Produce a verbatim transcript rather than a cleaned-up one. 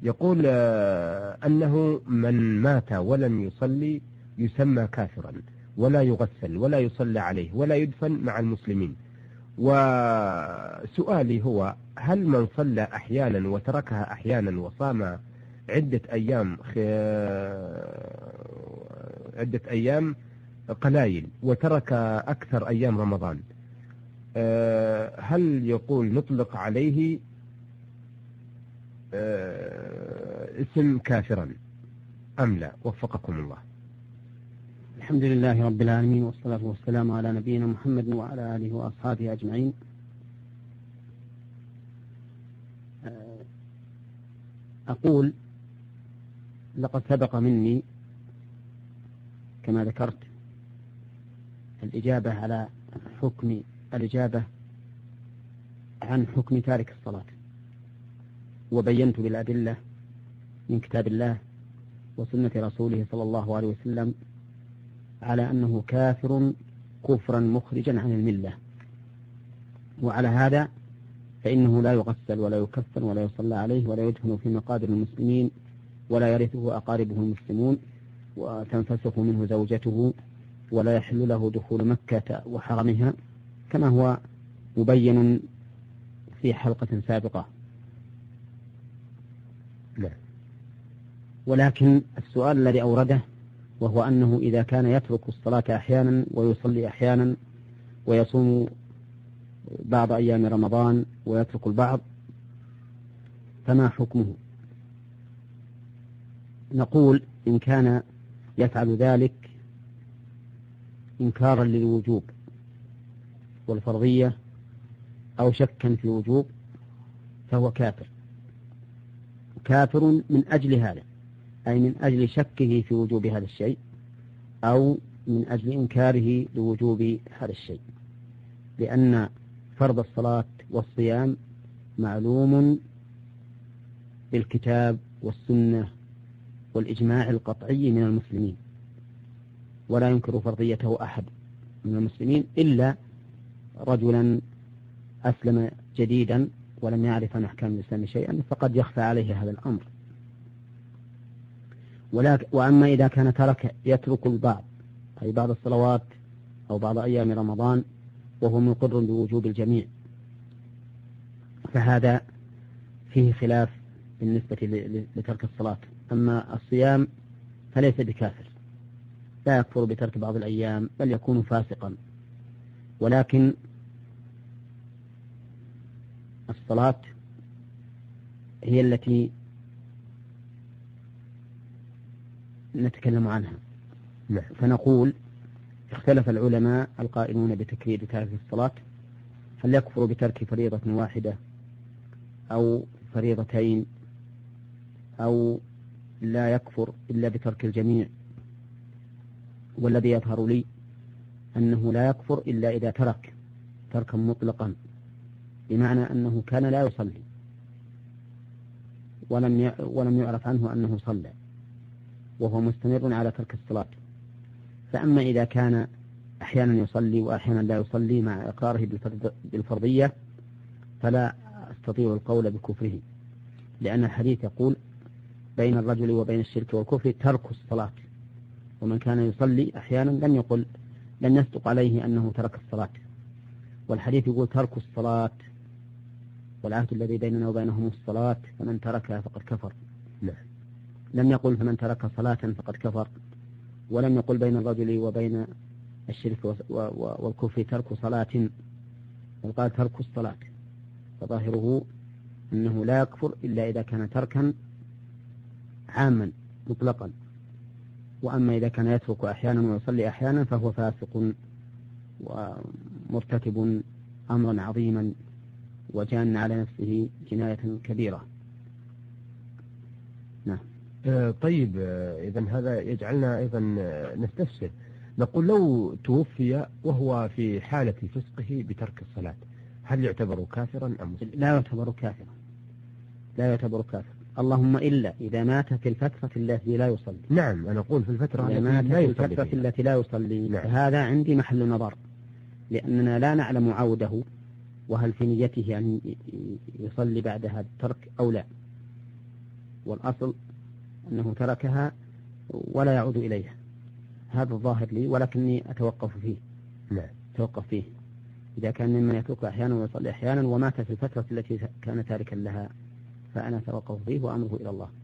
يقول أنه من مات ولم يصلي يسمى كافرا، ولا يغسل ولا يصلى عليه ولا يدفن مع المسلمين. وسؤالي هو: هل من صلى أحيانا وتركها أحيانا وصام عدة أيام عدة أيام قلائل وترك أكثر أيام رمضان، هل يقول نطلق عليه اسم كافرا أم لا؟ وفقكم الله. الحمد لله رب العالمين، والصلاة والسلام على نبينا محمد وعلى آله وأصحابه أجمعين. أقول لقد سبق مني كما ذكرت الإجابة على حكم الإجابة عن حكم تارك الصلاة، وبينت بالأدلة من كتاب الله وسنة رسوله صلى الله عليه وسلم على أنه كافر كفرا مخرجا عن الملة. وعلى هذا فإنه لا يغسل ولا يكفن ولا يصلى عليه ولا يدفن في مقابر المسلمين ولا يرثه أقاربه المسلمون، وتنفسخ منه زوجته، ولا يحل له دخول مكة وحرمها كما هو مبين في حلقة سابقة. لا. ولكن السؤال الذي أورده وهو أنه إذا كان يترك الصلاة أحيانا ويصلي أحيانا ويصوم بعض أيام رمضان ويترك البعض فما حكمه؟ نقول إن كان يفعل ذلك إنكارا للوجوب والفرضية أو شكا في الوجوب فهو كافر، كافر من أجل هذا، أي من أجل شكه في وجوب هذا الشيء أو من أجل إنكاره لوجوب هذا الشيء، لأن فرض الصلاة والصيام معلوم بالكتاب والسنة والإجماع القطعي من المسلمين، ولا ينكر فرضيته أحد من المسلمين إلا رجلا أسلم جديدا ولم يعرف عن أحكام الإسلام شيئا فقد يخفى عليه هذا الأمر. وأما إذا كان ترك يترك البعض أي بعض الصلوات أو بعض أيام رمضان وهو مقر بوجوب الجميع فهذا فيه خلاف بالنسبة لترك الصلاة. أما الصيام فليس بكافر، لا يكفر بترك بعض الأيام بل يكون فاسقا، ولكن الصلاة هي التي نتكلم عنها. فنقول اختلف العلماء القائلون بتكفير تارك الصلاة هل يكفر بترك فريضة واحدة أو فريضتين أو لا يكفر إلا بترك الجميع، والذي يظهر لي أنه لا يكفر إلا إذا ترك تركا مطلقا، بمعنى أنه كان لا يصلي ولم ولم يعرف عنه أنه صلى وهو مستمر على ترك الصلاة. فأما إذا كان أحيانا يصلي وأحيانا لا يصلي مع إقراره بالفرضية فلا أستطيع القول بكفره، لأن الحديث يقول بين الرجل وبين الشرك والكفر ترك الصلاة، ومن كان يصلي أحيانا لم يقل لن يصدق عليه أنه ترك الصلاة، والحديث يقول ترك الصلاة والعهد الذي بيننا وبينهم الصلاة فمن تركها فقد كفر. لا. لم يقل فمن ترك صلاة فقد كفر، ولم يقل بين الرجل وبين الشرك والكفر ترك صلاة، بل قال ترك الصلاة، فظاهره أنه لا يكفر إلا إذا كان تركا عاما مطلقا. وأما إذا كان يترك أحيانا ويصلي أحيانا فهو فاسق ومرتكب أمرا عظيما وجان على نفسه جناية كبيرة. نعم. آه طيب، آه إذن هذا يجعلنا أيضا نستفسر، نقول لو توفي وهو في حالة فسقه بترك الصلاة هل يعتبر كافرا أم مسلم؟ لا يعتبر كافرا، لا يعتبر كافرا، اللهم إلا إذا مات في الفترة التي لا يصلي. نعم، أنا أقول في الفترة التي لا يصلي، في الفترة فيها. التي لا يصلي. نعم. هذا عندي محل نظر، لأننا لا نعلم عوده وهل في نيته أن يصلي بعد هذا الترك أو لا. والأصل أنه تركها ولا يعود إليها. هذا الظاهر لي، ولكني أتوقف فيه. نعم. أتوقف فيه إذا كان ممن يترك أحيانا ويصلي أحيانا ومات في الفترة التي كان تاركا لها، فأنا أتوقف فيه وأمره إلى الله.